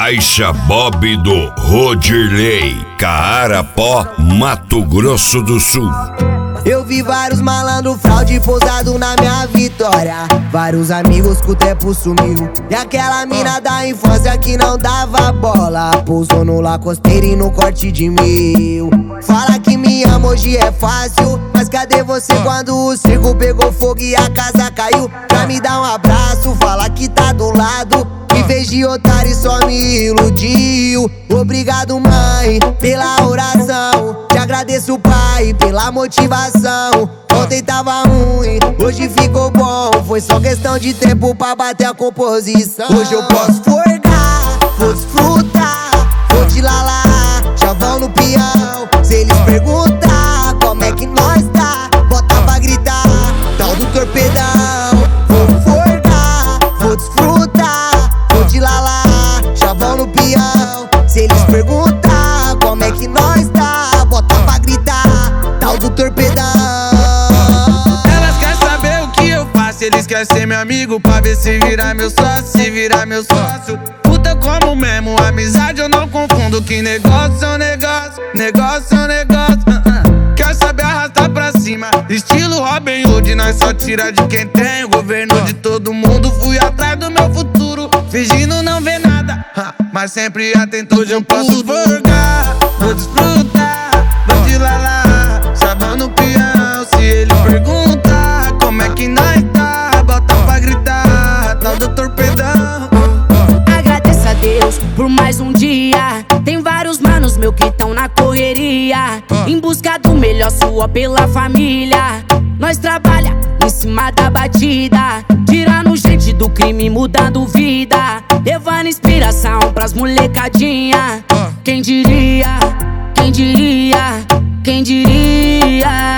Caixa Bob do Rodirley, Carapó, Mato Grosso do Sul. Eu vi vários malandro fraude pousado na minha vitória. Vários amigos que o tempo sumiu. E aquela mina da infância que não dava bola pousou no Lacosteiro e no corte de 1000. Fala que me ama, hoje é fácil, mas cadê você quando o circo pegou fogo e a casa caiu? Pra me dar um abraço, fala que tá do lado. Em vez de otário só me iludiu. Obrigado, mãe, pela oração. Te agradeço, pai, pela motivação. Ontem tava ruim, hoje ficou bom. Foi só questão de tempo pra bater a composição. Hoje eu posso forgar, vou desfrutar, vou te lalar, chavão no peão. Se eles perguntar como é que nós tá, bota pra gritar, tal do torpedão. Vou forgar, vou desfrutar, vou te lalar, chavão no peão. Se eles perguntar como é que nós tá, bota pra gritar, tal do torpedão. Elas querem saber o que eu faço, eles querem ser meu amigo pra ver se virar meu sócio, se virar meu sócio. Puta como mesmo, amizade eu não confundo, que negócio é um negócio, negócio é um negócio. Quer saber arrastar pra cima, estilo Robin Hood, nós só tira de quem tem. O governo de todo mundo, fui atrás do meu futuro, fingindo não ver nada, mas sempre atento. Hoje eu posso forgar, vou desfrutar, vou te lalar, chavão no peão. Se ele perguntar como é que nós tá, bota pra gritar, tal do torpedão. Agradeço a Deus por mais um dia. Tem vários manos meu que tão na correria, em busca do melhor, sua pela família. Nós trabalha em cima da batida, tirando gente do crime, mudando vida, levando inspiração pras molecadinha. Quem diria, quem diria, quem diria?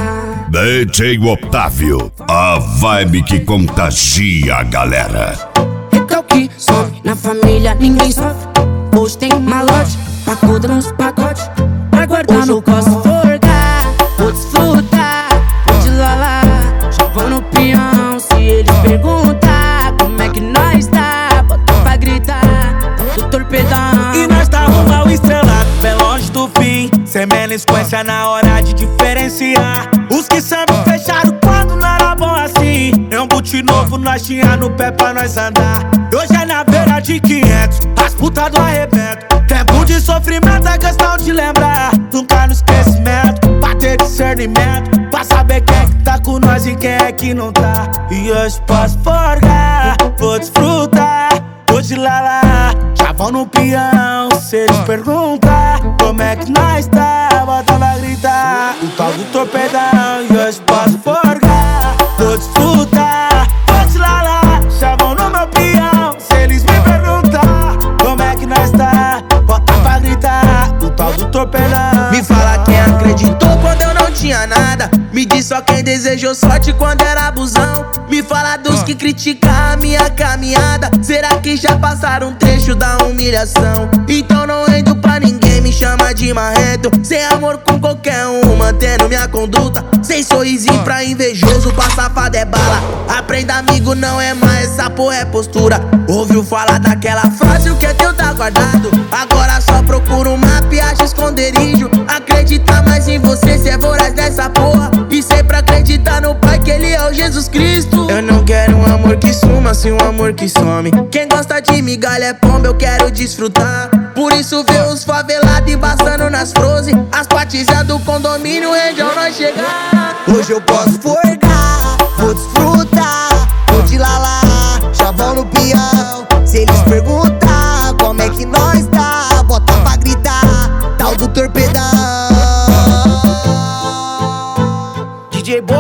DJ Otávio, a vibe que contagia a galera. Recalque, sobe na família, ninguém sofre. Hoje tem malote, pacoda nos pacotes, pra guardar no posso forgar, vou desfrutar, vou te lalar, chavão no peão. Se eles perguntar como é que nós tá, bota pra gritar, do torpedão. E nós tá rumo ao estrelado, bem longe do fim, sem melisquência na hora de diferenciar. Os que sempre fecharam quando não era bom assim. É um boot novo, nós tinha no pé pra nós andar. Hoje é na beira de 500, as putas do arrebento. Tempo de sofrimento é questão de lembrar, nunca no esquecimento, pra ter discernimento, pra saber quem é que tá com nós e quem é que não tá. E hoje posso forgar, vou desfrutar, vou te lalar, chavão no peão. Se eles perguntar como é que nós tá, bota pra gritar, o tal do torpedão. E hoje posso forgar, vou desfrutar, vou te lalar, chavão no meu peão. Se eles me perguntar como é que nós tá, bota pra gritar, o tal do torpedão. Me fala quem acreditou quando eu não tinha nada, me diz só quem desejou sorte quando era abusão. Me fala dos que criticam a minha caminhada, será que já passaram um trecho da humilhação? Então não rendo pra ninguém, me chama de marrento, sem amor com qualquer um, mantendo minha conduta, sem sorrisinho pra invejoso, pra safado é bala. Aprenda amigo, não é mais, essa porra é postura. Ouviu falar daquela frase, o que é teu tá guardado, agora só procura um mapa e acha esconderijo. Acredita mais em você, cê é voraz nessa porra, e sempre acreditar no Pai que Ele é o Jesus Cristo. Eu não quero um amor que suma, sim um amor que some. Quem gosta de migalha é pomba, eu quero desfrutar. Por isso vê os favelados embaçando nas frozen, as patizas do condomínio, região nós chegar. Hoje eu posso forgar, vou desfrutar, vou te lalar, chavão no peão. Se eles perguntar como é que nós tá, bota pra gritar, tal do torpedão. DJ Bob